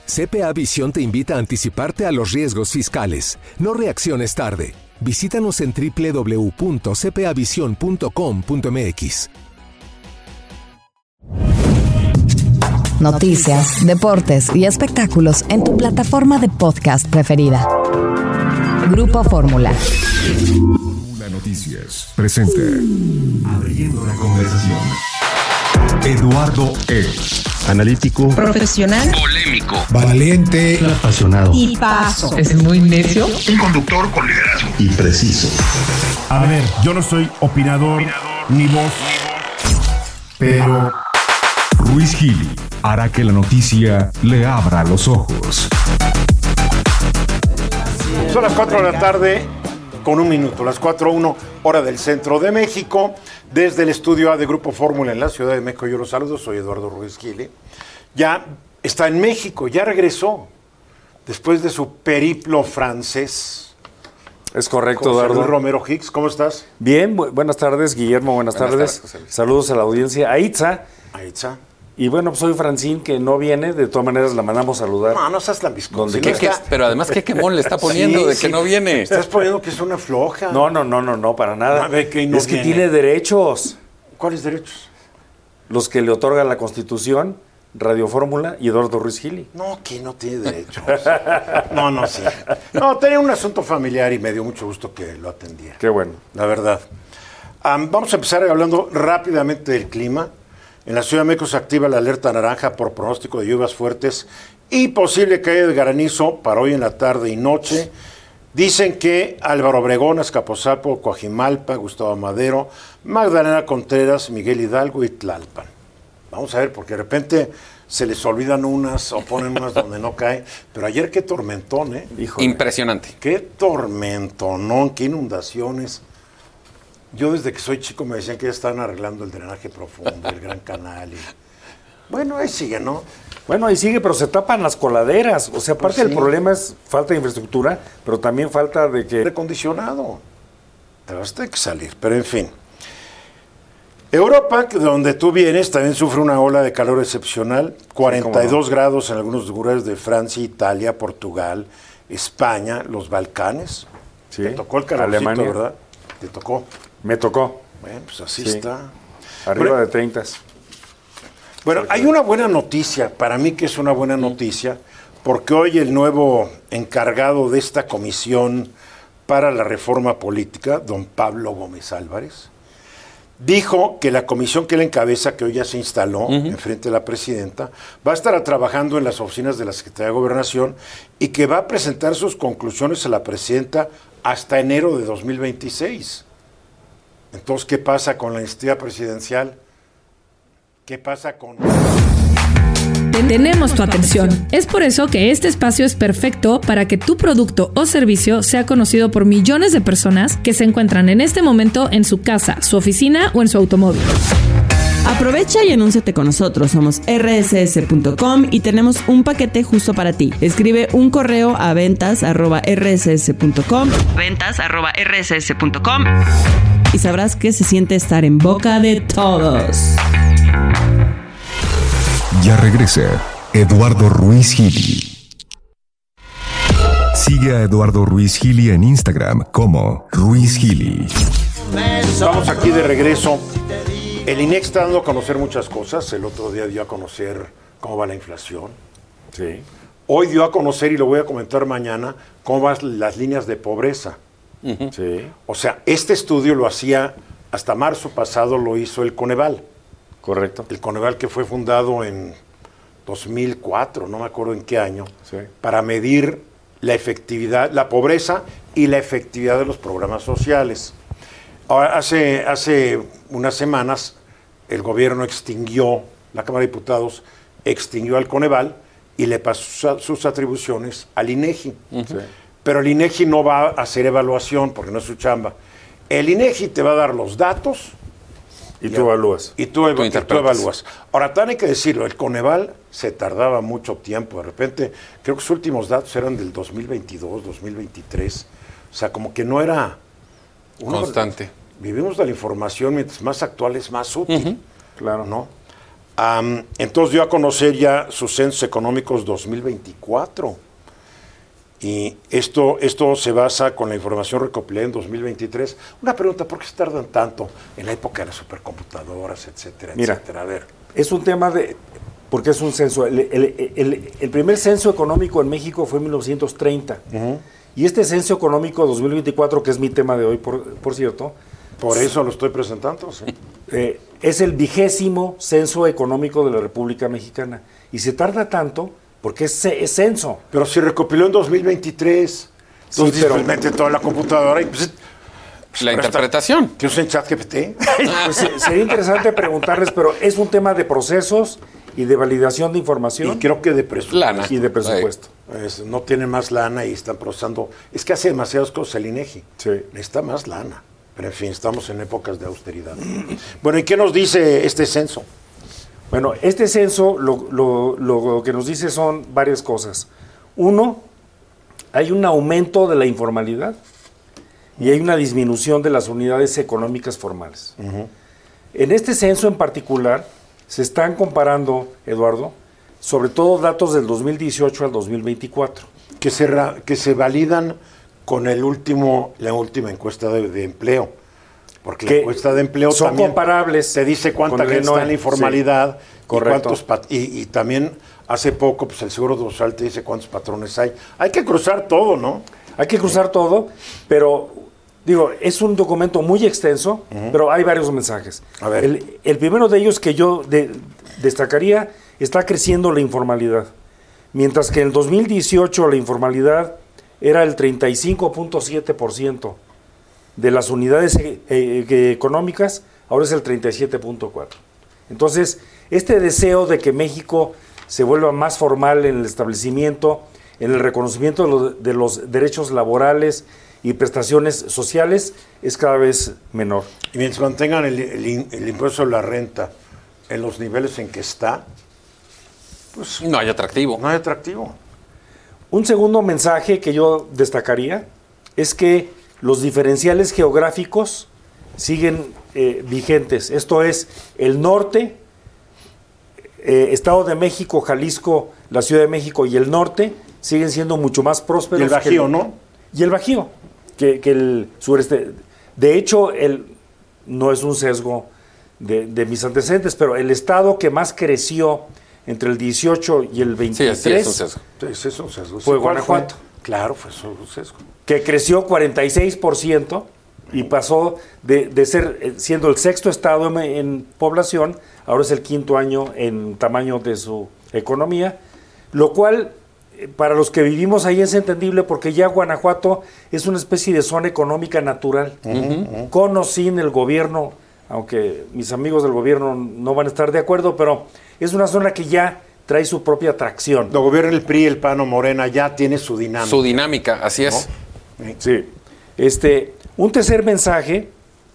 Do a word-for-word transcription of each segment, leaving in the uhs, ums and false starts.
C P A Visión te invita a anticiparte a los riesgos fiscales. No reacciones tarde. Visítanos en doble u doble u doble u punto c p a visión punto com punto m x. Noticias, deportes y espectáculos en tu plataforma de podcast preferida. Grupo Fórmula. Fórmula Noticias presenta Abriendo la conversación. Eduardo E. Analítico, profesional, polémico, valiente, apasionado y paso. Es muy necio. Un conductor con liderazgo y preciso. A ver, yo no soy opinador, opinador ni voz, pero Ruiz Gili hará que la noticia le abra los ojos. Son las cuatro de la tarde con un minuto, las cuatro uno, hora del centro de México. Desde el estudio A de Grupo Fórmula en la Ciudad de México, yo los saludo, soy Eduardo Ruiz Gili. Ya está en México, ya regresó, después de su periplo francés. Es correcto, José Eduardo. Luis Romero Hicks, ¿cómo estás? Bien, bu- buenas tardes, Guillermo, buenas, buenas tardes. tardes Saludos a la audiencia. A Itza. A Itza. Y bueno, pues soy Francín, que no viene, de todas maneras la mandamos a saludar. No, no seas lambiscón. Si ¿Qué, no qué, está... pero además, ¿qué quemón le está poniendo sí, de sí, que no viene? Estás poniendo que es una floja. No, no, no, no, no, para nada. A ver, que no es que viene. tiene derechos. ¿Cuáles derechos? Los que le otorga la Constitución, Radio Fórmula y Eduardo Ruiz Gili. No, que no tiene derechos. No, no, sí. No, tenía un asunto familiar y me dio mucho gusto que lo atendiera. Qué bueno. La verdad. Um, vamos a empezar hablando rápidamente del clima. En la Ciudad de México se activa la alerta naranja por pronóstico de lluvias fuertes y posible caída de granizo para hoy en la tarde y noche. Dicen que Álvaro Obregón, Azcapotzalco, Coajimalpa, Gustavo Madero, Magdalena Contreras, Miguel Hidalgo y Tlalpan. Vamos a ver, porque de repente se les olvidan unas o ponen unas donde no cae. Pero ayer qué tormentón, ¿eh? Híjole. Impresionante. Qué tormentonón, qué inundaciones. Yo desde que soy chico me decían que ya estaban arreglando el drenaje profundo, el Gran Canal. Y... Bueno, ahí sigue, ¿no? Bueno, ahí sigue, pero se tapan las coladeras. O sea, aparte Pues sí. del problema es falta de infraestructura, pero también falta de que... Recondicionado. Te vas a tener que salir, pero en fin. Europa, donde tú vienes, también sufre una ola de calor excepcional. cuarenta y dos sí, no. grados en algunos lugares de Francia, Italia, Portugal, España, los Balcanes. Sí. Te tocó el calorcito, Alemania. ¿verdad? Te tocó. Me tocó. Bueno, pues así Sí. está. Arriba Bueno, de treinta. Bueno, hay una buena noticia, para mí que es una buena noticia, porque hoy el nuevo encargado de esta comisión para la reforma política, don Pablo Gómez Álvarez, dijo que la comisión que él encabeza, que hoy ya se instaló uh-huh. enfrente de la presidenta, va a estar trabajando en las oficinas de la Secretaría de Gobernación y que va a presentar sus conclusiones a la presidenta hasta enero de dos mil veintiséis. Entonces, ¿qué pasa con la iniciativa presidencial? ¿Qué pasa con...? Tenemos tu atención. Es por eso que este espacio es perfecto para que tu producto o servicio sea conocido por millones de personas que se encuentran en este momento en su casa, su oficina o en su automóvil. Aprovecha y anúnciate con nosotros. Somos erre ese ese punto com y tenemos un paquete justo para ti. Escribe un correo a ventas arroba erre ese ese punto com ventas arroba erre ese ese punto com y sabrás que se siente estar en boca de todos. Ya regresa Eduardo Ruiz Gili. Sigue a Eduardo Ruiz Gili en Instagram como Ruiz Gili. Estamos aquí de regreso. El I N E X está dando a conocer muchas cosas. El otro día dio a conocer cómo va la inflación. Sí. Hoy dio a conocer, y lo voy a comentar mañana, cómo van las líneas de pobreza. Uh-huh. Sí. O sea, este estudio lo hacía, hasta marzo pasado lo hizo el Coneval. Correcto. El Coneval, que fue fundado en dos mil cuatro, no me acuerdo en qué año, sí. para medir la efectividad, la pobreza y la efectividad de los programas sociales. Ahora, hace, hace unas semanas el gobierno extinguió, la Cámara de Diputados extinguió al Coneval y le pasó sus atribuciones al INEGI. Uh-huh. Sí. Pero el INEGI no va a hacer evaluación porque no es su chamba. El INEGI te va a dar los datos y, y tú evalúas. Y tú, tú, y tú evalúas. Ahora, también hay que decirlo, el Coneval se tardaba mucho tiempo. De repente, creo que sus últimos datos eran del dos mil veintidós, dos mil veintitrés. O sea, como que no era... Constante. Vivimos de la información, mientras más actual es más útil. Uh-huh. Claro. ¿No? Um, entonces dio a conocer ya sus censos económicos dos mil veinticuatro. Y esto, esto se basa con la información recopilada en dos mil veintitrés. Una pregunta, ¿por qué se tardan tanto en la época de las supercomputadoras, etcétera, Mira, etcétera? A ver. Es un tema de... porque es un censo. El, el, el, el primer censo económico en México fue en mil novecientos treinta. Uh-huh. Y este censo económico dos mil veinticuatro, que es mi tema de hoy, por, por cierto... Por eso lo estoy presentando, sí. Eh, es el vigésimo censo económico de la República Mexicana. Y se tarda tanto porque es, es censo. Pero se recopiló en dos mil veintitrés. Entonces, sí, pero mete toda la computadora y pues... pues la interpretación. ¿Que usen ChatGPT? Pues, sería interesante preguntarles, pero es un tema de procesos y de validación de información. Y creo que de presupuesto. Lana. Y de presupuesto. Es, no tienen más lana y están procesando... Es que hace demasiadas cosas el INEGI. Sí. Necesita más lana. Pero en fin, estamos en épocas de austeridad. Bueno, ¿y qué nos dice este censo? Bueno, este censo lo, lo, lo que nos dice son varias cosas. Uno, hay un aumento de la informalidad y hay una disminución de las unidades económicas formales. Uh-huh. En este censo en particular se están comparando, Eduardo, sobre todo datos del dos mil dieciocho al dos mil veinticuatro. Que se, ra- que se validan con el último, la última encuesta de, de empleo, porque la encuesta de empleo son también comparables, te dice cuánta gente está en la informalidad, sí, y, correcto. Pat- y, y también hace poco pues el Seguro Social te dice cuántos patrones hay. Hay que cruzar todo, ¿no? Hay que cruzar todo, pero digo, es un documento muy extenso, uh-huh. pero hay varios mensajes. A ver. El, el primero de ellos que yo de, destacaría, está creciendo la informalidad, mientras que en el dos mil dieciocho la informalidad era el treinta y cinco punto siete por ciento de las unidades eh, eh, económicas, ahora es el treinta y siete punto cuatro por ciento. Entonces, este deseo de que México se vuelva más formal en el establecimiento, en el reconocimiento de los, de los derechos laborales y prestaciones sociales, es cada vez menor. Y mientras mantengan el, el, el impuesto sobre la renta en los niveles en que está, pues no hay atractivo. No hay atractivo. Un segundo mensaje que yo destacaría es que los diferenciales geográficos siguen eh, vigentes. Esto es, el norte, eh, Estado de México, Jalisco, la Ciudad de México y el norte siguen siendo mucho más prósperos. Y el Bajío, que el, ¿no? Y el Bajío, que, que el sureste. De hecho, el, no es un sesgo de, de mis antecedentes, pero el estado que más creció entre el dieciocho y el veintitrés sí, sí, es un sesgo. Sí, es un sesgo. Fue Guanajuato. Fue? Claro, fue un sesgo. Que creció cuarenta y seis por ciento y pasó de, de ser, siendo el sexto estado en, en población, ahora es el quinto año en tamaño de su economía, lo cual para los que vivimos ahí es entendible porque ya Guanajuato es una especie de zona económica natural, uh-huh. con o sin el gobierno, aunque mis amigos del gobierno no van a estar de acuerdo, pero es una zona que ya trae su propia atracción. Lo gobierna el P R I, el P A N o Morena, ya tiene su dinámica. Su dinámica, así ¿no? es. Sí. Este, un tercer mensaje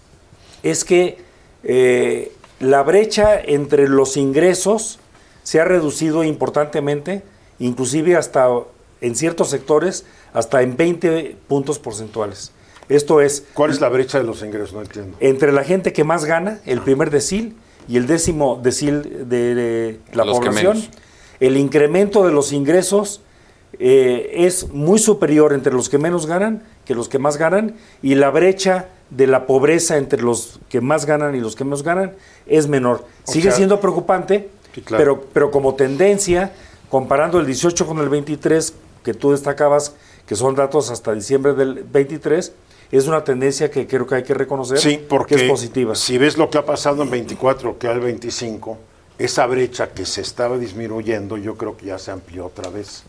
es que eh, la brecha entre los ingresos se ha reducido importantemente, inclusive hasta en ciertos sectores, hasta en veinte puntos porcentuales. Esto es... ¿Cuál es la brecha de los ingresos? No entiendo. Entre la gente que más gana, el primer decil, y el décimo decil de, de la los población, el incremento de los ingresos eh, es muy superior entre los que menos ganan que los que más ganan, y la brecha de la pobreza entre los que más ganan y los que menos ganan es menor. O Sigue sea, siendo preocupante, sí, claro. pero, pero como tendencia, comparando el dieciocho con el veintitrés, que tú destacabas, que son datos hasta diciembre del veintitrés, es una tendencia que creo que hay que reconocer, sí, porque que es positiva. Si ves lo que ha pasado en veinticuatro, que al veinticinco, esa brecha que se estaba disminuyendo, yo creo que ya se amplió otra vez.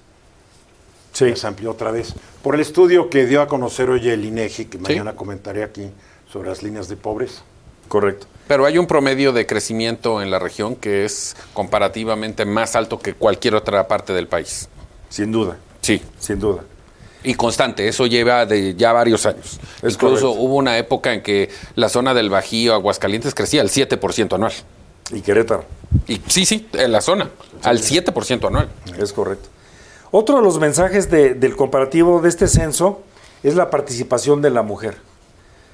Sí. Ya se amplió otra vez. Por el estudio que dio a conocer hoy el INEGI, que mañana sí. comentaré aquí, sobre las líneas de pobreza. Correcto. Pero hay un promedio de crecimiento en la región que es comparativamente más alto que cualquier otra parte del país. Sin duda. Sí. Sin duda. Y constante, eso lleva de ya varios años. Es Incluso correcto. Hubo una época en que la zona del Bajío, Aguascalientes, crecía al siete por ciento anual. Y Querétaro. Y sí, sí, en la zona, sí, al siete por ciento anual. Es correcto. Otro de los mensajes de, del comparativo de este censo es la participación de la mujer.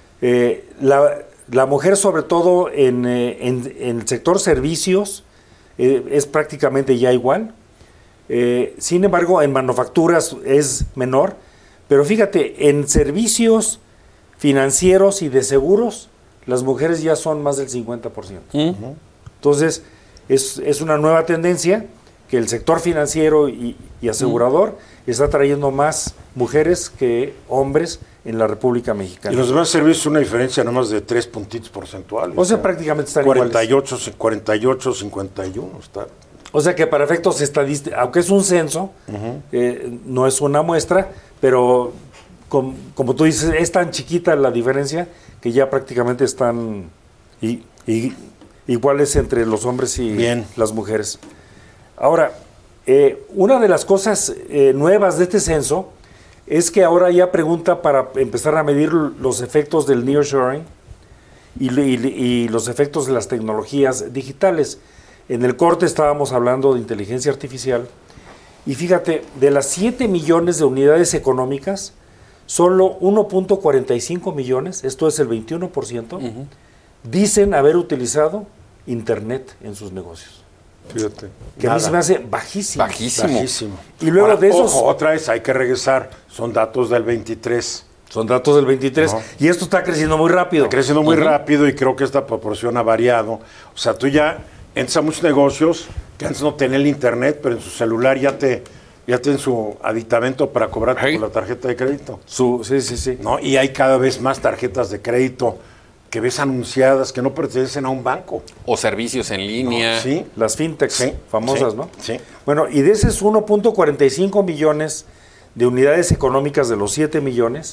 Eh, la, la mujer, sobre todo en, eh, en, en el sector servicios, eh, es prácticamente ya igual. Eh, sin embargo, en manufacturas es menor, pero fíjate, en servicios financieros y de seguros, las mujeres ya son más del cincuenta por ciento. Uh-huh. Entonces, es, es una nueva tendencia que el sector financiero y, y asegurador uh-huh. está trayendo más mujeres que hombres en la República Mexicana. Y los demás servicios una diferencia nada más de tres puntitos porcentuales. O sea, prácticamente están cuarenta y ocho, iguales. cuarenta y ocho, cincuenta y uno está. O sea que para efectos estadísticos, aunque es un censo, uh-huh. eh, no es una muestra, pero com, como tú dices, es tan chiquita la diferencia que ya prácticamente están y, y, iguales entre los hombres y Bien. las mujeres. Ahora, eh, una de las cosas eh, nuevas de este censo es que ahora ya pregunta para empezar a medir los efectos del nearshoring y, y, y los efectos de las tecnologías digitales. En el corte estábamos hablando de inteligencia artificial y fíjate, de las siete millones de unidades económicas, solo uno punto cuarenta y cinco millones, esto es el veintiuno por ciento, uh-huh. dicen haber utilizado Internet en sus negocios. Fíjate. Que Nada. a mí se me hace bajísimo. Bajísimo. bajísimo. Y luego Ahora, de esos... Ojo, otra vez hay que regresar, son datos del veintitrés. Son datos del veintitrés. No. Y esto está creciendo muy rápido. Está creciendo muy uh-huh. rápido y creo que esta proporción ha variado. O sea, tú ya entras a muchos negocios que antes no tenían el Internet, pero en su celular ya te... ya tienen su aditamento para cobrar hey. con la tarjeta de crédito. Su, sí, sí, sí. ¿No? Y hay cada vez más tarjetas de crédito que ves anunciadas que no pertenecen a un banco. O servicios en línea. No, sí. Las fintechs sí. famosas, sí. ¿no? Sí. Bueno, y de esos uno punto cuarenta y cinco millones de unidades económicas de los siete millones,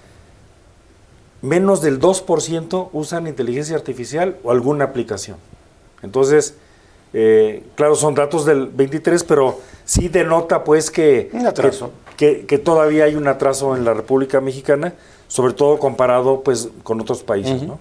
menos del dos por ciento usan inteligencia artificial o alguna aplicación. Entonces... Eh, claro, son datos del veintitrés, pero sí denota pues que, un atraso. Que, que, que todavía hay un atraso en la República Mexicana, sobre todo comparado pues con otros países, uh-huh. ¿no?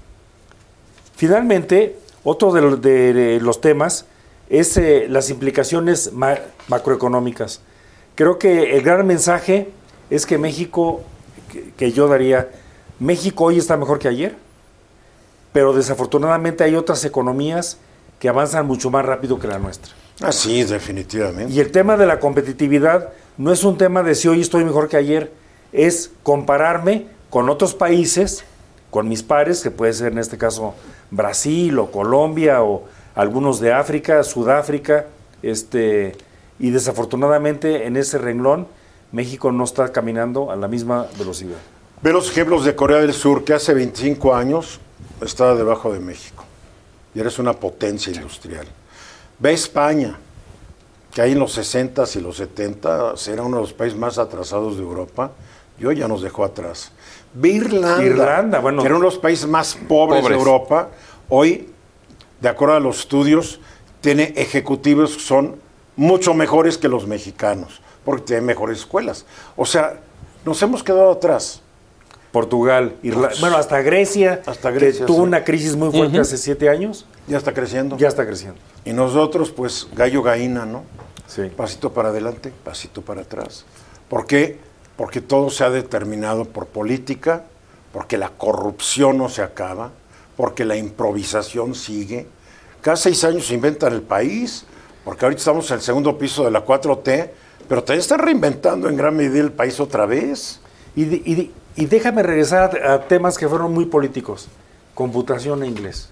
Finalmente, otro de, lo, de, de los temas es eh, las implicaciones ma- macroeconómicas. Creo que el gran mensaje es que México, que, que yo daría, México hoy está mejor que ayer, pero desafortunadamente hay otras economías que avanzan mucho más rápido que la nuestra. Ah, sí, definitivamente. Y el tema de la competitividad no es un tema de si hoy estoy mejor que ayer, es compararme con otros países, con mis pares, que puede ser en este caso Brasil o Colombia o algunos de África, Sudáfrica, este, y desafortunadamente en ese renglón México no está caminando a la misma velocidad. Ve los ejemplos de Corea del Sur, que hace veinticinco años estaba debajo de México. Y eres una potencia industrial. Ve España, que ahí en los sesentas y los setentas era uno de los países más atrasados de Europa, y hoy ya nos dejó atrás. Ve Irlanda, Irlanda bueno, que era uno de los países más pobres, pobres de Europa, hoy, de acuerdo a los estudios, tiene ejecutivos que son mucho mejores que los mexicanos, porque tienen mejores escuelas. O sea, nos hemos quedado atrás. Portugal, Irlanda, pues, bueno, hasta Grecia, hasta Grecia que tuvo sí. una crisis muy fuerte uh-huh. hace siete años. Ya está creciendo. Ya está creciendo. Y nosotros, pues, gallo gallina, ¿no? Sí. Pasito para adelante, pasito para atrás. ¿Por qué? Porque todo se ha determinado por política, porque la corrupción no se acaba, porque la improvisación sigue. Cada seis años se inventan el país, porque ahorita estamos en el segundo piso de la cuatro T, pero también están reinventando en gran medida el país otra vez. Y, y, y déjame regresar a, a temas que fueron muy políticos. Computación e inglés.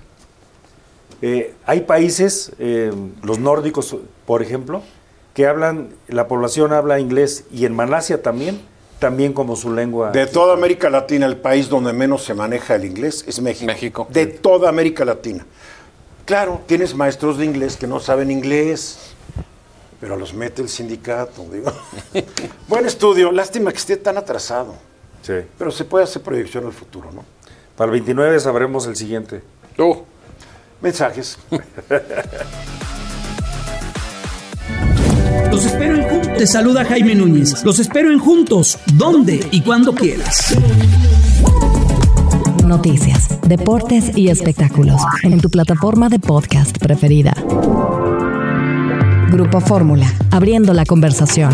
Eh, hay países, eh, los nórdicos, por ejemplo, que hablan, la población habla inglés, y en Malasia también, también como su lengua. De toda América Latina, el país donde menos se maneja el inglés es México. México. De toda América Latina. Claro, tienes maestros de inglés que no saben inglés, pero los mete el sindicato, digo. Buen estudio, lástima que esté tan atrasado. Sí. Pero se puede hacer proyección al futuro, ¿no? Para el veintinueve sabremos el siguiente. Uh. Mensajes. Los espero en Juntos. Te saluda Jaime Núñez. Los espero en Juntos. ¿Dónde y cuando quieras? Noticias, deportes y espectáculos en tu plataforma de podcast preferida. Grupo Fórmula, abriendo la conversación.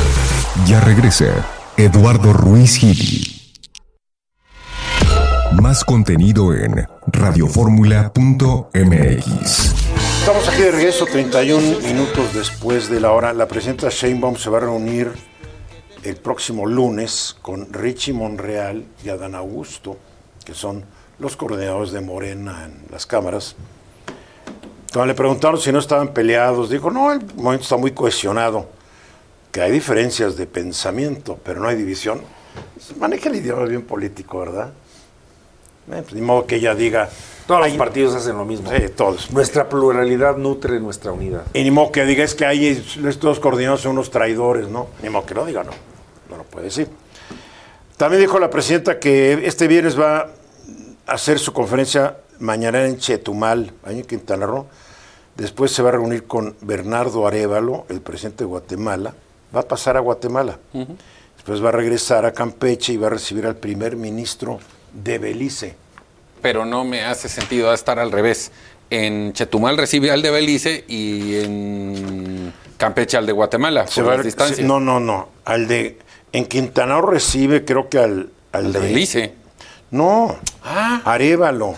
Ya regresa Eduardo Ruiz Gili. Más Más contenido en radioformula punto m x. Estamos aquí de regreso, treinta y un minutos después de la hora. La presidenta Sheinbaum se va a reunir el próximo lunes con Richie Monreal y Adán Augusto, que son los coordinadores de Morena en las cámaras. Cuando le preguntaron si no estaban peleados, dijo, no, el movimiento está muy cohesionado, que hay diferencias de pensamiento, pero no hay división. Maneja el idioma bien político, ¿verdad? Eh, pues, ni modo que ella diga... Todos los partidos hacen lo mismo. Sí, todos. Nuestra pluralidad nutre nuestra unidad. Y ni modo que diga, es que hay estos coordinados son unos traidores, ¿no? Ni modo que lo diga, no. No lo puede decir. También dijo la presidenta que este viernes va a hacer su conferencia mañana en Chetumal, ahí en Quintana Roo. Después se va a reunir con Bernardo Arévalo, el presidente de Guatemala. Va a pasar a Guatemala. Uh-huh. Después va a regresar a Campeche y va a recibir al primer ministro de Belice. Pero no me hace sentido estar al revés. En Chetumal recibe al de Belice y en Campeche al de Guatemala, se por va, las distancias. Se, no, no, no. Al de... En Quintana Roo recibe, creo que al... Al, al de, de Belice. No, ah. Arévalo.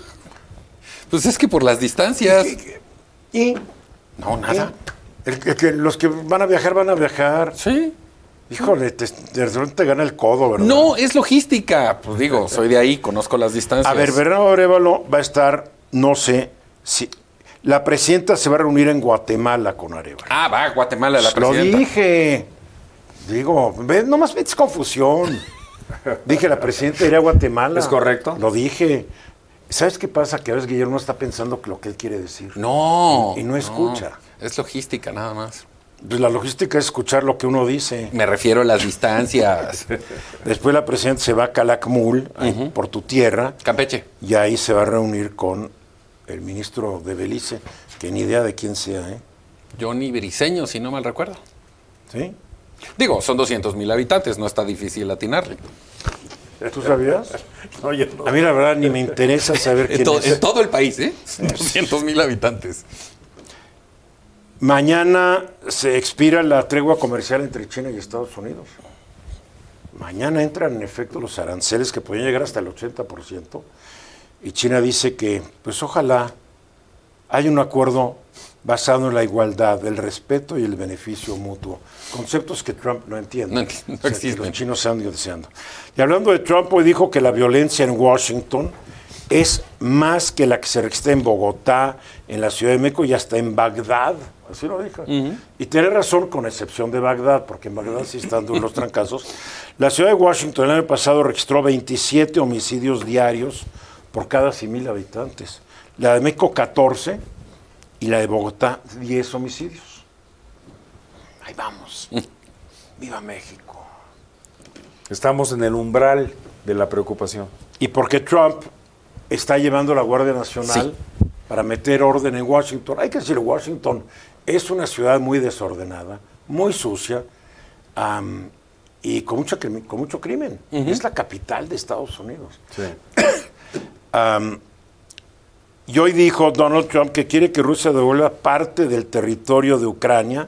Pues es que por las distancias. ¿Y? y no, nada. El, el, que los que van a viajar, van a viajar. Sí. Híjole, te, de repente te gana el codo, ¿verdad? No, es logística. Pues digo, soy de ahí, conozco las distancias. A ver, Bernardo Arévalo va a estar, no sé, si... La presidenta se va a reunir en Guatemala con Arévalo. Ah, va a Guatemala la presidenta. Lo dije. Digo, ve, nomás metes confusión. Dije, la presidenta irá a Guatemala. ¿Es correcto? Lo dije. ¿Sabes qué pasa? Que a veces Guillermo está pensando lo que él quiere decir. No. Y, y no escucha. No, es logística, nada más. Pues la logística es escuchar lo que uno dice. Me refiero a las distancias. Después la presidenta se va a Calakmul, uh-huh. por tu tierra. Campeche. Y ahí se va a reunir con el ministro de Belice, que ni idea de quién sea, ¿eh? Johnny Briceño, si no mal recuerdo. ¿Sí? Digo, son doscientos mil habitantes, no está difícil atinarle. ¿Tú sabías? No, yo no. A mí la verdad ni me interesa saber quién en to- es. En todo el país, ¿eh? doscientos mil habitantes. Mañana se expira la tregua comercial entre China y Estados Unidos. Mañana entran en efecto los aranceles que podrían llegar hasta el ochenta por ciento. Y China dice que, pues ojalá haya un acuerdo basado en la igualdad, el respeto y el beneficio mutuo. Conceptos que Trump no entiende. No, no existen. O sea, que los chinos se han ido deseando. Y hablando de Trump, hoy dijo que la violencia en Washington es más que la que se registra en Bogotá, en la Ciudad de México y hasta en Bagdad. Así lo dijo. Uh-huh. Y tiene razón, con excepción de Bagdad, porque en Bagdad sí están duros los trancazos. La Ciudad de Washington el año pasado registró veintisiete homicidios diarios por cada cien mil habitantes. La de México, catorce. Y la de Bogotá, diez homicidios. Ahí vamos. ¡Viva México! Estamos en el umbral de la preocupación. Y porque Trump está llevando la Guardia Nacional sí. para meter orden en Washington. Hay que decir, Washington es una ciudad muy desordenada, muy sucia, um, y con, mucha, con mucho crimen. Uh-huh. Es la capital de Estados Unidos. Sí. um, Y hoy dijo Donald Trump que quiere que Rusia devuelva parte del territorio de Ucrania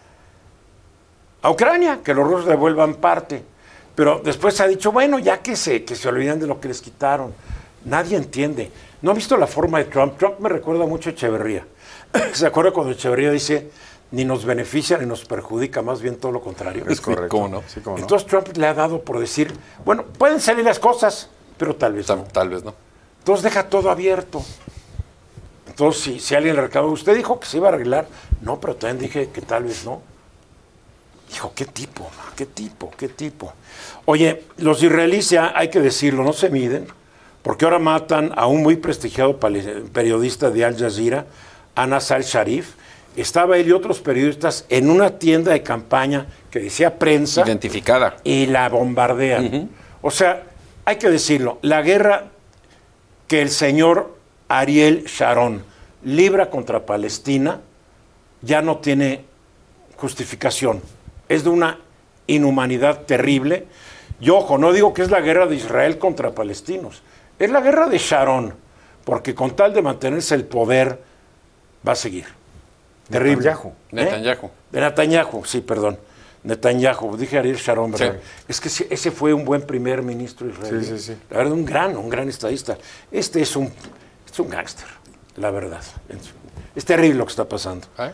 a Ucrania, que los rusos devuelvan parte. Pero después ha dicho, bueno, ya que se, que se olvidan de lo que les quitaron. Nadie entiende. ¿No han visto la forma de Trump? Trump me recuerda mucho a Echeverría. ¿Se acuerda cuando Echeverría dice, ni nos beneficia ni nos perjudica, más bien todo lo contrario? Es correcto. ¿Cómo no? Sí, ¿cómo no? Entonces Trump le ha dado por decir, bueno, pueden salir las cosas, pero tal vez tal, no. Tal vez no. Entonces deja todo abierto. Entonces, si, si alguien le reclamó, usted dijo que se iba a arreglar. No, pero también dije que tal vez no. Dijo, ¿qué tipo? ¿Qué tipo? ¿Qué tipo? Oye, los israelíes ya, hay que decirlo, no se miden, porque ahora matan a un muy prestigiado periodista de Al Jazeera, Anas al-Sharif. Estaba él y otros periodistas en una tienda de campaña que decía prensa. Identificada. Y la bombardean. Uh-huh. O sea, hay que decirlo, la guerra que el señor Ariel Sharon libra contra Palestina ya no tiene justificación. Es de una inhumanidad terrible. Y ojo, no digo que es la guerra de Israel contra palestinos. Es la guerra de Sharon, porque con tal de mantenerse el poder va a seguir. Terrible. Netanyahu. ¿Eh? Netanyahu. De Netanyahu, sí, perdón. Netanyahu, dije Ariel Sharon, ¿verdad? Sí. Es que ese, ese fue un buen primer ministro israelí. Sí, sí, sí. La verdad, un gran, un gran estadista. Este es un, es un gángster, la verdad. Es terrible lo que está pasando. ¿Eh?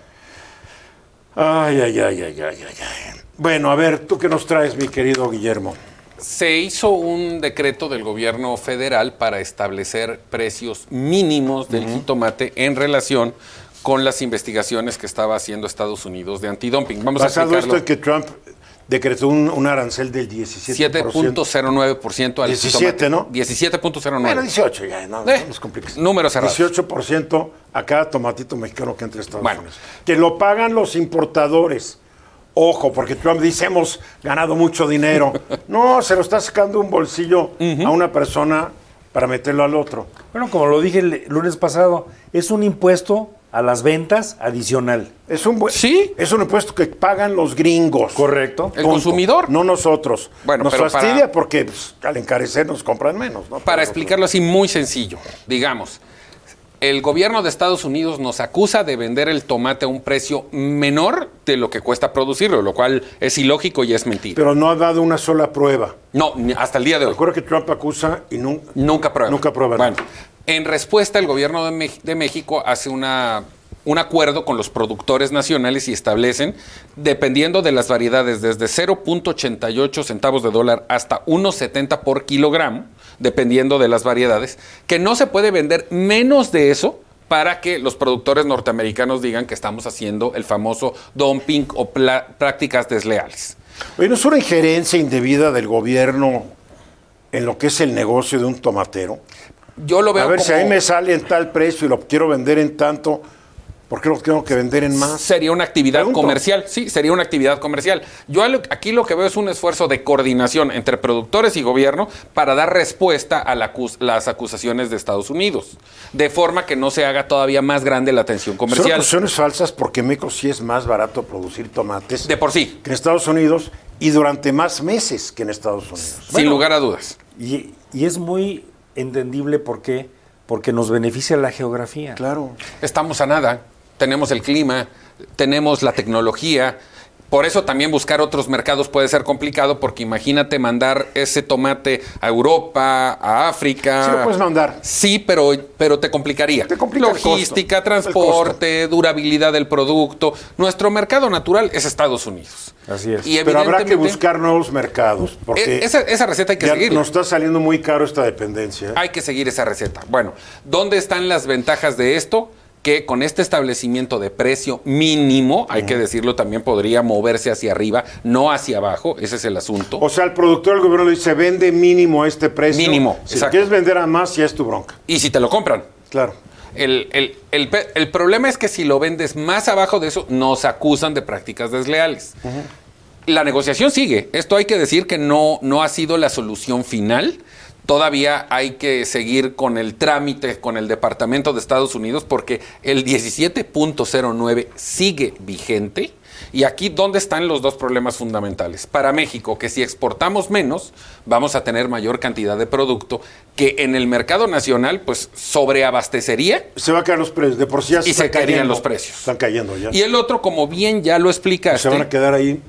Ay, ay, ay, ay, ay, ay, ay. Bueno, a ver, ¿tú qué nos traes, mi querido Guillermo? Se hizo un decreto del gobierno federal para establecer precios mínimos del uh-huh. jitomate en relación con las investigaciones que estaba haciendo Estados Unidos de antidumping. Vamos Basado a explicarlo. esto en que Trump decretó un, un arancel del diecisiete por ciento. siete punto cero nueve por ciento al diecisiete, jitomate. ¿no? diecisiete punto cero nueve. Bueno, dieciocho ya, no, eh, no nos compliques. Números cerrados. dieciocho por ciento a cada tomatito mexicano que entre a Estados bueno. Unidos. Que lo pagan los importadores. Ojo, porque Trump dice, hemos ganado mucho dinero. No, se lo está sacando un bolsillo uh-huh. a una persona para meterlo al otro. Bueno, como lo dije el lunes pasado, es un impuesto a las ventas adicional. Es un bu- ¿Sí? Es un impuesto que pagan los gringos. Correcto. El consumidor. No nosotros. Bueno, nos pero fastidia para, porque pues, al encarecer nos compran menos, ¿no? Para explicarlo así muy sencillo, digamos, el gobierno de Estados Unidos nos acusa de vender el tomate a un precio menor de lo que cuesta producirlo, lo cual es ilógico y es mentira. Pero no ha dado una sola prueba. No, hasta el día de hoy. Recuerda que Trump acusa y nun- nunca prueba. Nunca prueba. Bueno, en respuesta, el gobierno de, Me- de México hace una, un acuerdo con los productores nacionales y establecen, dependiendo de las variedades, desde cero punto ochenta y ocho centavos de dólar hasta uno setenta por kilogramo, dependiendo de las variedades, que no se puede vender menos de eso para que los productores norteamericanos digan que estamos haciendo el famoso dumping o pla- prácticas desleales. Oye, ¿no es una injerencia indebida del gobierno en lo que es el negocio de un tomatero? Yo lo veo A ver, como... si a mí me sale en tal precio y lo quiero vender en tanto, ¿por qué lo tengo que vender en más? Sería una actividad Pregunto. comercial, sí, sería una actividad comercial. Yo aquí lo que veo es un esfuerzo de coordinación entre productores y gobierno para dar respuesta a la acus- las acusaciones de Estados Unidos, de forma que no se haga todavía más grande la tensión Son comercial. acusaciones falsas porque en México sí es más barato producir tomates De por sí, que en Estados Unidos y durante más meses que en Estados Unidos. sin Bueno, lugar a dudas. Y, y es muy entendible por qué, porque nos beneficia la geografía. Claro. Estamos a nada, tenemos el clima, tenemos la tecnología. Por eso también buscar otros mercados puede ser complicado, porque imagínate mandar ese tomate a Europa, a África. Sí lo puedes mandar. Sí, pero, pero te complicaría. Te complica el Logística, costo, el transporte, durabilidad del producto. Nuestro mercado natural es Estados Unidos. Así es. Y Pero habrá que evidentemente, buscar nuevos mercados. Porque e- esa, esa receta hay que ya seguirla. nos está saliendo muy caro esta dependencia. ¿eh? Hay que seguir esa receta. Bueno, ¿dónde están las ventajas de esto? Que con este establecimiento de precio mínimo, hay que decirlo, también podría moverse hacia arriba, no hacia abajo, ese es el asunto. O sea, el productor del gobierno le dice, vende mínimo a este precio. Mínimo, Si exacto. quieres vender a más, ya es tu bronca. Y si te lo compran. Claro. El, el, el, pe- el problema es que si lo vendes más abajo de eso, nos acusan de prácticas desleales. La negociación sigue. Esto hay que decir que no, no ha sido la solución final. Todavía hay que seguir con el trámite con el Departamento de Estados Unidos porque el diecisiete punto cero nueve sigue vigente. Y aquí, ¿dónde están los dos problemas fundamentales? Para México, que si exportamos menos, vamos a tener mayor cantidad de producto que en el mercado nacional, pues, sobreabastecería. Se va a caer los precios. De por sí ya se Y están se caerían cayendo. los precios. Están cayendo ya. Y el otro, como bien ya lo explicaste... Se van a quedar ahí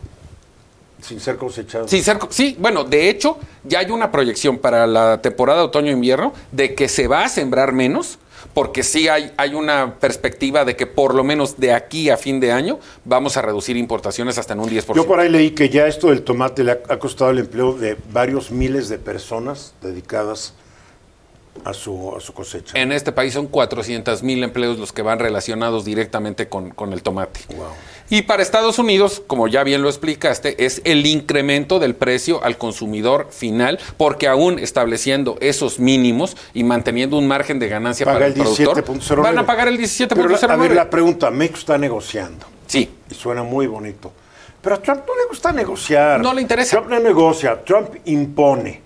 sin ser cosechados. Sin ser, sí, bueno, de hecho, ya hay una proyección para la temporada otoño-invierno de que se va a sembrar menos, porque sí hay, hay una perspectiva de que por lo menos de aquí a fin de año vamos a reducir importaciones hasta en un diez por ciento. Yo por ahí leí que ya esto del tomate le ha, ha costado el empleo de varios miles de personas dedicadas a su, a su cosecha. En este país son cuatrocientos mil empleos los que van relacionados directamente con, con el tomate. Wow. Y para Estados Unidos, como ya bien lo explicaste, es el incremento del precio al consumidor final, porque aún estableciendo esos mínimos y manteniendo un margen de ganancia Paga para el, el diecisiete productor, punto cero nueve. van a pagar el diecisiete Pero punto la- cero a ver, nueve. la pregunta, México está negociando. Sí. Y suena muy bonito. Pero a Trump no le gusta negociar. No le interesa. Trump no negocia, Trump impone.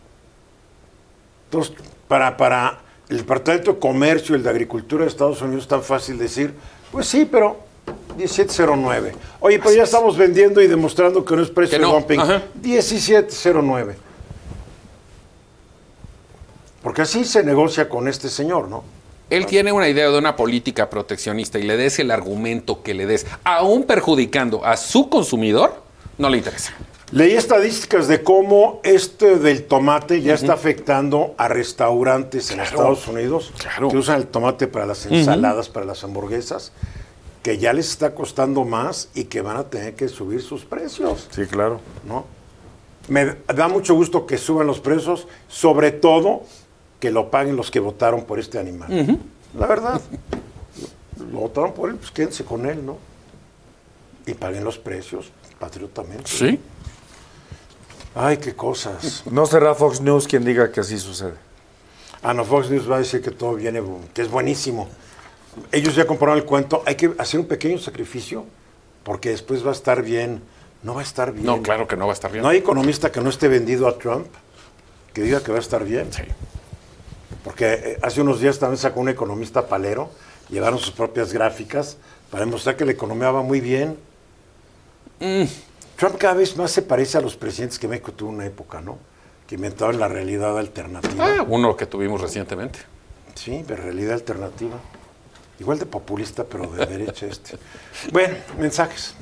Entonces, para, para el Departamento de Comercio y el de Agricultura de Estados Unidos es tan fácil decir, pues sí, pero diecisiete cero nueve. Oye, pues Así ya es. estamos vendiendo y demostrando que no es precio Que de no, dumping. ajá. diecisiete cero nueve. Porque así se negocia con este señor, ¿no? Él tiene una idea de una política proteccionista y le des el argumento que le des, aún perjudicando a su consumidor, No le interesa. Leí estadísticas de cómo este del tomate ya uh-huh. está afectando a restaurantes claro. en Estados Unidos claro. que usan el tomate para las ensaladas, uh-huh. para las hamburguesas, que ya les está costando más y que van a tener que subir sus precios. Sí, claro. ¿No? Me da mucho gusto que suban los precios, sobre todo que lo paguen los que votaron por este animal. Uh-huh. La verdad, lo votaron por él, pues quédense con él, ¿no? Y paguen los precios patriotamente. Sí. Ay, qué cosas. No será Fox News quien diga que así sucede. Ah, no, Fox News va a decir que todo viene, que es buenísimo. Ellos ya compraron el cuento. Hay que hacer un pequeño sacrificio porque después va a estar bien. No va a estar bien. No, claro que no va a estar bien. No hay economista que no esté vendido a Trump que diga que va a estar bien. Sí. Porque hace unos días también sacó un economista palero, llevaron sus propias gráficas para demostrar que la economía va muy bien. Mm. Trump cada vez más se parece a los presidentes que México tuvo en una época, ¿no? Que inventaban la realidad alternativa. Ah, uno que tuvimos recientemente. Sí, de realidad alternativa. Igual de populista, pero de derecha este. Bueno, mensajes.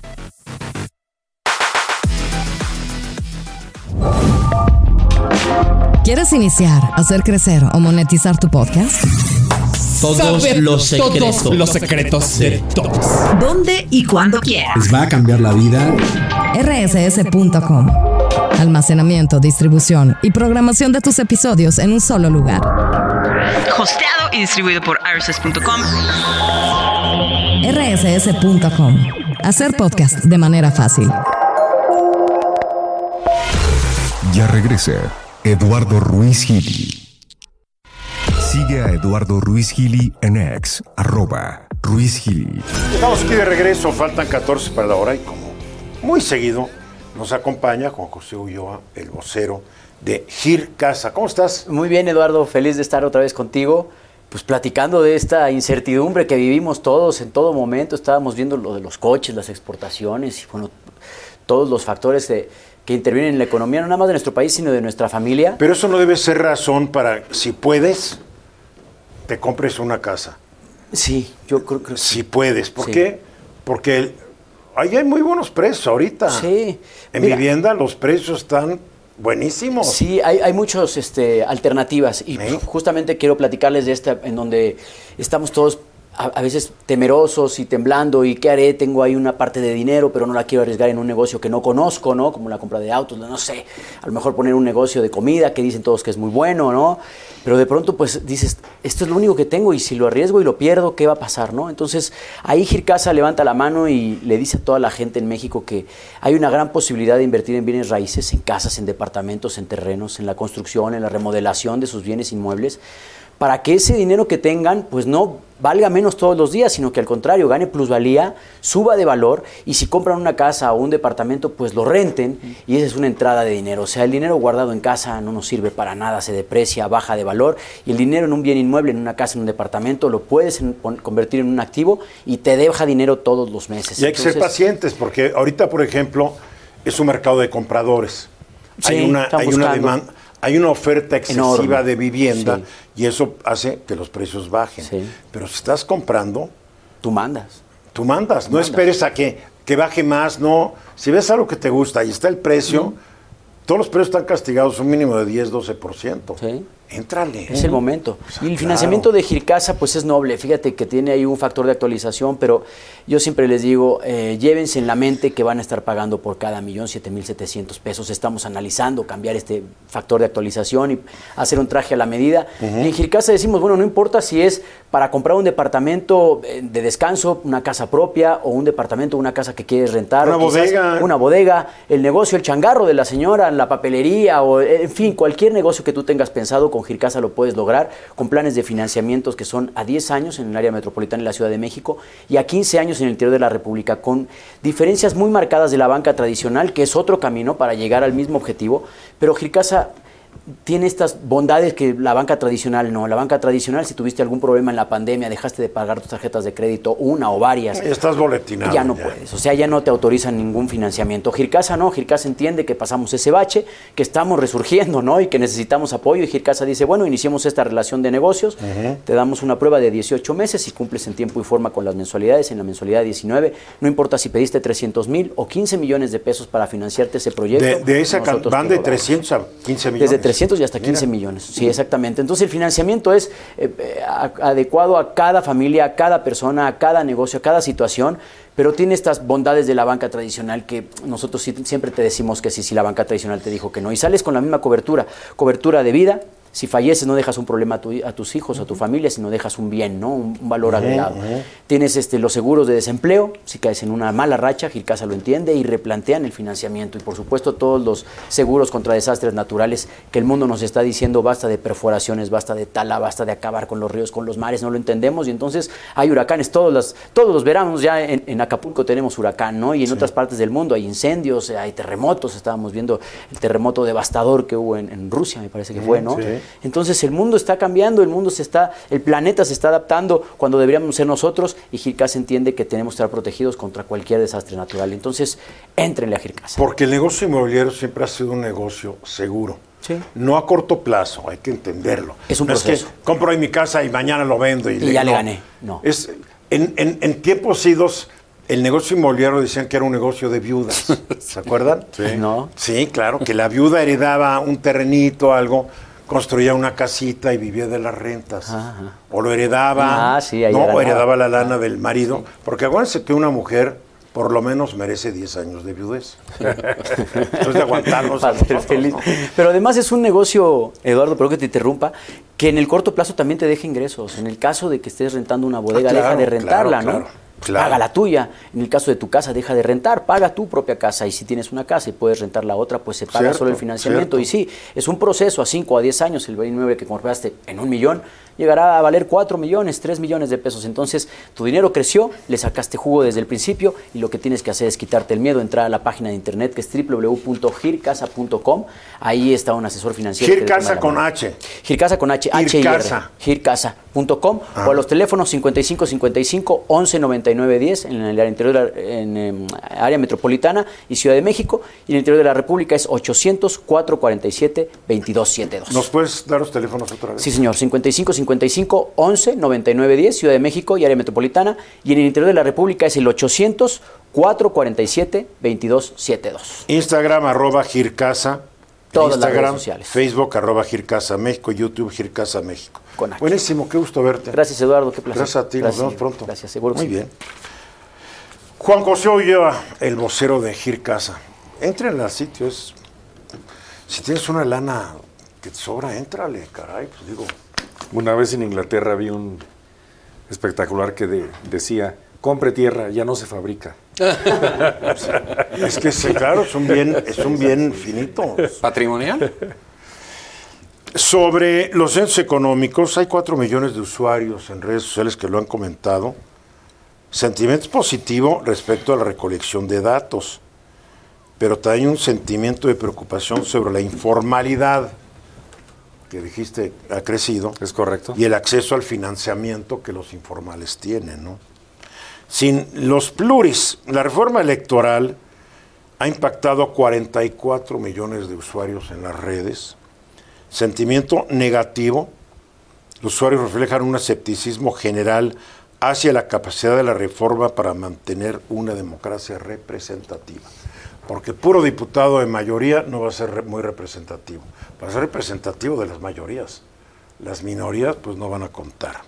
¿Quieres iniciar, hacer crecer o monetizar tu podcast? Todos Saber los secretos. Todos los secretos de todos. ¿Dónde y cuándo quieras? ¿Les va a cambiar la vida? R S S punto com. Almacenamiento, distribución y programación de tus episodios en un solo lugar. Hosteado y distribuido por R S S punto com. R S S punto com. Hacer podcast de manera fácil. Ya regresa Eduardo Ruiz Gili. Sigue a Eduardo Ruiz Gili en X, arroba Ruiz Gili. Estamos aquí de regreso, faltan catorce para la hora y como muy seguido nos acompaña Juan José Ulloa, el vocero de Gircasa. ¿Cómo estás? Muy bien, Eduardo, feliz de estar otra vez contigo, pues platicando de esta incertidumbre que vivimos todos en todo momento. Estábamos viendo lo de los coches, las exportaciones y bueno, todos los factores de, que intervienen en la economía, no nada más de nuestro país, sino de nuestra familia. Pero eso no debe ser razón para, si puedes, te compres una casa. Sí, yo creo que si puedes. ¿Por sí. qué? Porque ahí hay muy buenos precios ahorita. Sí. En Mira, vivienda los precios están buenísimos. Sí, hay, hay muchas este, alternativas y ¿Eh? justamente quiero platicarles de esta en donde estamos todos a, a veces temerosos y temblando y qué haré, tengo ahí una parte de dinero pero no la quiero arriesgar en un negocio que no conozco, ¿no? Como la compra de autos, no sé, a lo mejor poner un negocio de comida que dicen todos que es muy bueno, ¿no? Pero de pronto pues dices, esto es lo único que tengo y si lo arriesgo y lo pierdo, ¿qué va a pasar, no? Entonces ahí Gircasa levanta la mano y le dice a toda la gente en México que hay una gran posibilidad de invertir en bienes raíces, en casas, en departamentos, en terrenos, en la construcción, en la remodelación de sus bienes inmuebles, para que ese dinero que tengan pues no valga menos todos los días, sino que al contrario, gane plusvalía, suba de valor y si compran una casa o un departamento pues lo renten y esa es una entrada de dinero. O sea, el dinero guardado en casa no nos sirve para nada, se deprecia, baja de valor y el dinero en un bien inmueble, en una casa, en un departamento, lo puedes en, convertir en un activo y te deja dinero todos los meses. Y hay Entonces, que ser pacientes porque ahorita, por ejemplo, es un mercado de compradores. Sí, hay una, hay una demanda. Hay una oferta excesiva enorme de vivienda sí. y eso hace que los precios bajen. Sí. Pero si estás comprando... Tú mandas. Tú mandas. Tú no mandas. Esperes a que, que baje más, no. Si ves algo que te gusta y está el precio, mm. todos los precios están castigados un mínimo de diez, doce por ciento. Sí. Éntrale. Es el momento. O sea, y el financiamiento claro. de Gircasa pues es noble. Fíjate que tiene ahí un factor de actualización, pero yo siempre les digo, eh, llévense en la mente que van a estar pagando por cada millón siete mil setecientos pesos. Estamos analizando cambiar este factor de actualización y hacer un traje a la medida. Uh-huh. Y en Gircasa decimos, bueno, no importa si es para comprar un departamento de descanso, una casa propia, o un departamento, una casa que quieres rentar. Una bodega. Una bodega, el negocio, el changarro de la señora, la papelería, o en fin, cualquier negocio que tú tengas pensado con Gircasa lo puedes lograr con planes de financiamientos que son a diez años en el área metropolitana y la Ciudad de México y a quince años en el interior de la República, con diferencias muy marcadas de la banca tradicional, que es otro camino para llegar al mismo objetivo, pero Gircasa tiene estas bondades que la banca tradicional no. La banca tradicional, si tuviste algún problema en la pandemia, dejaste de pagar tus tarjetas de crédito, una o varias. Estás boletinado. Ya no ya. puedes, o sea, ya no te autorizan ningún financiamiento. Gircasa no, Gircasa entiende que pasamos ese bache, que estamos resurgiendo, ¿no? Y que necesitamos apoyo. Y Gircasa dice, bueno, iniciemos esta relación de negocios, uh-huh. te damos una prueba de dieciocho meses y cumples en tiempo y forma con las mensualidades. En la mensualidad diecinueve, no importa si pediste trescientos mil o quince millones de pesos para financiarte ese proyecto. De, de esa van de trescientos a quince millones. Desde trescientos y hasta quince Mira. millones, sí, exactamente. Entonces el financiamiento es eh, a, adecuado a cada familia, a cada persona, a cada negocio, a cada situación, pero tiene estas bondades de la banca tradicional que nosotros sí, siempre te decimos que sí, si la banca tradicional te dijo que no. Y sales con la misma cobertura, cobertura de vida. Si falleces no dejas un problema a, tu, a tus hijos, a tu familia, sino dejas un bien, ¿no? Un, un valor agregado. Uh-huh. Tienes este, los seguros de desempleo, si caes en una mala racha, Gircasa lo entiende y replantean el financiamiento. Y por supuesto todos los seguros contra desastres naturales que el mundo nos está diciendo, basta de perforaciones, basta de tala, basta de acabar con los ríos, con los mares, no lo entendemos. Y entonces hay huracanes, todos los, todos los veranos ya en, en Acapulco tenemos huracán, ¿no? Y en sí. otras partes del mundo hay incendios, hay terremotos, estábamos viendo el terremoto devastador que hubo en, en Rusia, me parece que fue, ¿no? Sí. Entonces el mundo está cambiando, el mundo se está, el planeta se está adaptando cuando deberíamos ser nosotros, y Gircasa entiende que tenemos que estar protegidos contra cualquier desastre natural. Entonces, éntrenle a Gircasa. Porque el negocio inmobiliario siempre ha sido un negocio seguro. Sí. No a corto plazo, hay que entenderlo. Es un no proceso. Es que compro ahí mi casa y mañana lo vendo. Y, y le, ya no. le gané. No. Es, en, en, en tiempos idos, el negocio inmobiliario decían que era un negocio de viudas. ¿Se acuerdan? Sí. ¿No? Sí, claro, que la viuda heredaba un terrenito, algo, construía una casita y vivía de las rentas. Ajá. O lo heredaba, ah, sí, ahí ¿no? heredaba. O heredaba la lana del marido. Sí. Porque acuérdense que una mujer por lo menos merece diez años de viudez. Entonces de aguantarnos a nosotros, feliz. ¿no? Pero además es un negocio, Eduardo, perdón que te interrumpa, que en el corto plazo también te deja ingresos. En el caso de que estés rentando una bodega, ah, claro, deja de rentarla, claro, ¿no? Claro. Claro. Paga la tuya. En el caso de tu casa, deja de rentar, paga tu propia casa. Y si tienes una casa y puedes rentar la otra, pues se paga cierto, solo el financiamiento. Cierto. Y sí, es un proceso a cinco a diez años. El inmueble que compraste en un millón llegará a valer cuatro millones, tres millones de pesos. Entonces, tu dinero creció, le sacaste jugo desde el principio y lo que tienes que hacer es quitarte el miedo, entrar a la página de internet que es doble u doble u doble u punto gircasa punto com. Ahí está un asesor financiero. Gircasa con H. Gircasa con H. Gircasa. Gircasa punto com ah. o a los teléfonos cincuenta y cinco cincuenta y cinco, once noventa y nueve diez en el interior, en eh, área metropolitana y Ciudad de México, y en el interior de la República es ochocientos, cuatrocientos cuarenta y siete, veintidós setenta y dos. ¿Nos puedes dar los teléfonos otra vez? Sí, señor. cincuenta y cinco cincuenta y cinco, once noventa y nueve diez, Ciudad de México y área metropolitana, y en el interior de la República es el ochocientos, cuatrocientos cuarenta y siete, veintidós setenta y dos. Instagram, arroba Gircasa. Todas Instagram, las redes sociales. Facebook, arroba Gircasa México, YouTube, Gircasa México. Con H. Buenísimo, qué gusto verte. Gracias, Eduardo, qué placer. Gracias a ti, Gracias. Nos vemos pronto. Gracias, seguro. Muy sí. bien. Juan José Ulloa, el vocero de Gircasa. Entren al sitio, es... Si tienes una lana que te sobra, éntrale, caray, pues digo... Una vez en Inglaterra vi un espectacular que de, decía, compre tierra, ya no se fabrica. Es que sí, claro, es un bien, es un bien finito. ¿Patrimonial? Sobre los centros económicos, hay cuatro millones de usuarios en redes sociales que lo han comentado. Sentimiento positivo respecto a la recolección de datos, pero también un sentimiento de preocupación sobre la informalidad, que dijiste ha crecido. Es correcto. Y el acceso al financiamiento que los informales tienen, ¿no? Sin los pluris, la reforma electoral ha impactado a cuarenta y cuatro millones de usuarios en las redes. Sentimiento negativo. Los usuarios reflejan un escepticismo general hacia la capacidad de la reforma para mantener una democracia representativa. Porque puro diputado de mayoría no va a ser muy representativo. Va a ser representativo de las mayorías. Las minorías pues no van a contar.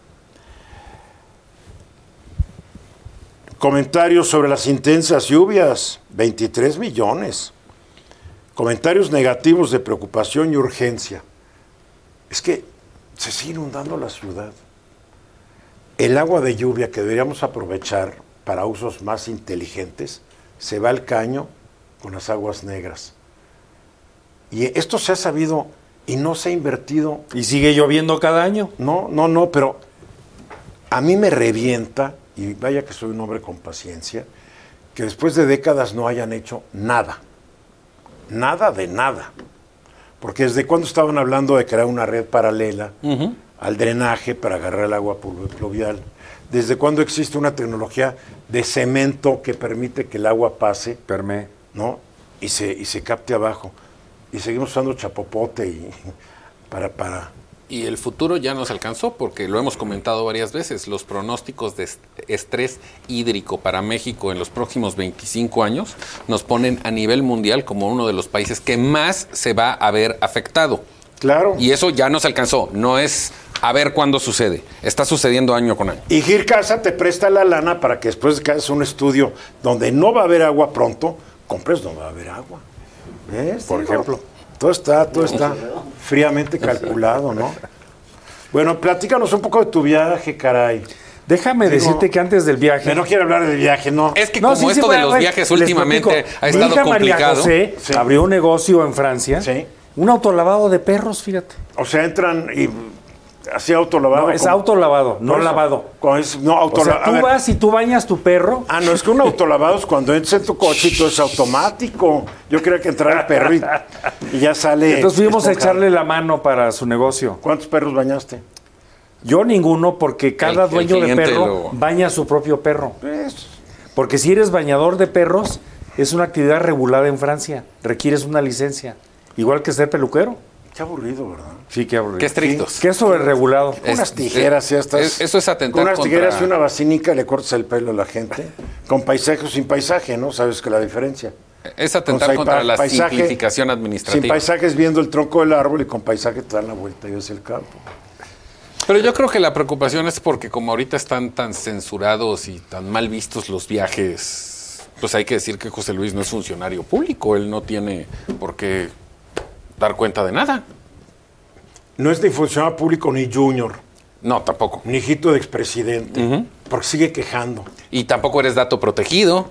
Comentarios sobre las intensas lluvias, veintitrés millones. Comentarios negativos de preocupación y urgencia. Es que se sigue inundando la ciudad. El agua de lluvia que deberíamos aprovechar para usos más inteligentes se va al caño con las aguas negras. Y esto se ha sabido y no se ha invertido. ¿Y sigue lloviendo cada año? No, no, no, pero a mí me revienta, y vaya que soy un hombre con paciencia, que después de décadas no hayan hecho nada. Nada de nada. Porque desde cuando estaban hablando de crear una red paralela Uh-huh. al drenaje para agarrar el agua pluvial. ¿Desde cuándo existe una tecnología de cemento que permite que el agua pase, Permee. ¿no? Y se, y se capte abajo. Y seguimos usando chapopote y para, para. Y el futuro ya nos alcanzó porque lo hemos comentado varias veces. Los pronósticos de est- estrés hídrico para México en los próximos veinticinco años nos ponen a nivel mundial como uno de los países que más se va a ver afectado. Claro. Y eso ya nos alcanzó. No es a ver cuándo sucede. Está sucediendo año con año. Y Gircasa te presta la lana para que después de que hagas un estudio donde no va a haber agua pronto, compres donde va a haber agua. ¿Ves? Por Digo, ejemplo. Todo está, todo está fríamente calculado, ¿no? Bueno, platícanos un poco de tu viaje, caray. Déjame Digo, decirte que antes del viaje... No quiero hablar del viaje, no. Es que No, como sí, sí, esto de bueno, los les viajes platico. últimamente ha Mi estado hija María complicado. José Sí. abrió un negocio en Francia. Sí. Un autolavado de perros, fíjate. O sea, entran y así autolavado. No, es como- autolavado, no Por eso, lavado. cuando es- no, O autolavado. sea, tú vas y tú bañas tu perro. Ah, no, es que un autolavado es cuando entras en tu coche y todo es automático. Yo quería que entrara el perro y, y ya sale. Entonces fuimos a esponjado. echarle la mano para su negocio. ¿Cuántos perros bañaste? Yo ninguno, porque cada El- el dueño de cliente perro lo- baña a su propio perro. Pues, Porque si eres bañador de perros, es una actividad regulada en Francia. Requieres una licencia. Igual que ser peluquero. qué aburrido, ¿verdad? Sí, qué aburrido. Qué estrictos. ¿Qué es sobre regulado? Con unas tijeras, ya estás. es- eso es atentar Con unas contra- tijeras y una vacinica le cortas el pelo a la gente. Con paisaje o sin paisaje, ¿no? ¿Sabes que la diferencia? Es atentar Con contra pa- la paisaje, simplificación Sin administrativa. paisajes viendo el tronco del árbol y con paisaje te dan la vuelta y ves el campo. Pero yo creo que la preocupación es porque como ahorita están tan censurados y tan mal vistos los viajes, pues hay que decir que José Luis no es funcionario público. Él no tiene por qué dar cuenta de nada. No es ni funcionario público ni junior, No, tampoco. ni hijito de expresidente, Ujú. porque sigue quejando. Y tampoco eres dato protegido.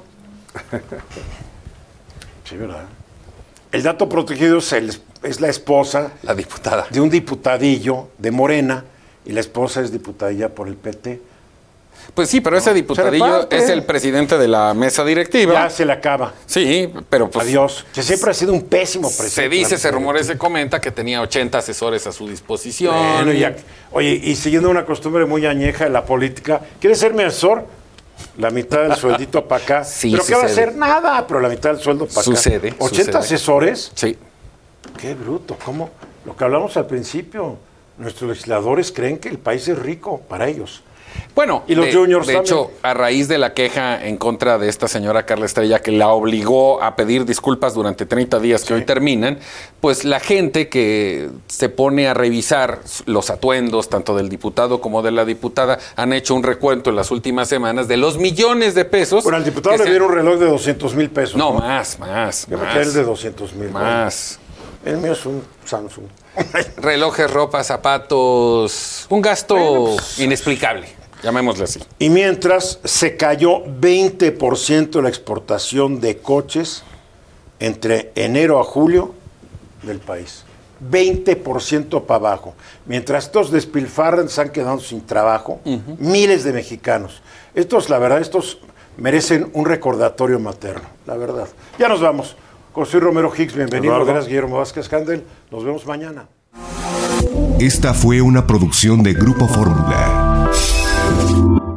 Sí, ¿verdad? El dato protegido es, el- es la esposa La diputada. de un diputadillo de Morena y la esposa es diputadilla por el P T. Pues sí, pero ese diputadillo reparte. es el presidente de la mesa directiva. Ya se le acaba. Sí, pero pues Adiós. Que siempre ha sido un pésimo presidente. se dice, de la se mesa rumora, se directiva. comenta que tenía ochenta asesores a su disposición. Bueno, ya- Oye, y siguiendo una costumbre muy añeja de la política, ¿quieres ser mi asesor? La mitad del sueldito para acá. Sí, ¿Pero qué va a sucede. hacer? Nada, pero la mitad del sueldo para acá. Sucede, ¿ochenta sucede. asesores? Sí. Qué bruto. ¿Cómo? Lo que hablamos al principio, nuestros legisladores creen que el país es rico para ellos. Bueno, Y los de, juniors de también. hecho, a raíz de la queja en contra de esta señora Carla Estrella, que la obligó a pedir disculpas durante treinta días que hoy terminan, pues la gente que se pone a revisar los atuendos, tanto del diputado como de la diputada, han hecho un recuento en las últimas semanas de los millones de pesos. Bueno, al diputado que le se- dieron un reloj de doscientos mil pesos. No, más, más, Yo me más. quedé el de doscientos mil. Más. El mío es un Samsung. Relojes, ropa, zapatos. Un gasto Bueno, pues- inexplicable, llamémosle así. Y mientras se cayó veinte por ciento la exportación de coches entre enero a julio del país. veinte por ciento para abajo. Mientras estos despilfarran, se han quedado sin trabajo miles de mexicanos. Estos, la verdad, estos merecen un recordatorio materno, la verdad. Ya nos vamos. José Romero Hicks, bienvenido. Eduardo. Gracias, Guillermo Vázquez Candel. Nos vemos mañana. Esta fue una producción de Grupo Fórmula.